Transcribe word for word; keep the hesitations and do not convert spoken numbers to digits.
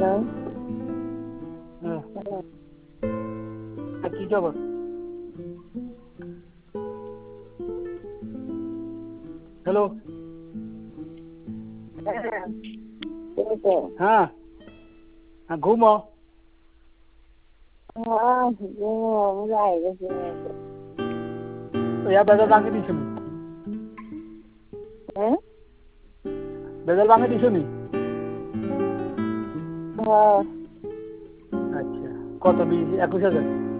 কি খবর? হ্যালো, হ্যাঁ হ্যাঁ ঘুমো। या बेदल भांगी दिसो नी হ্যাঁ बेदल भांगी दिसो नी হ্যাঁ আচ্ছা কত বিশ একুশ হাজার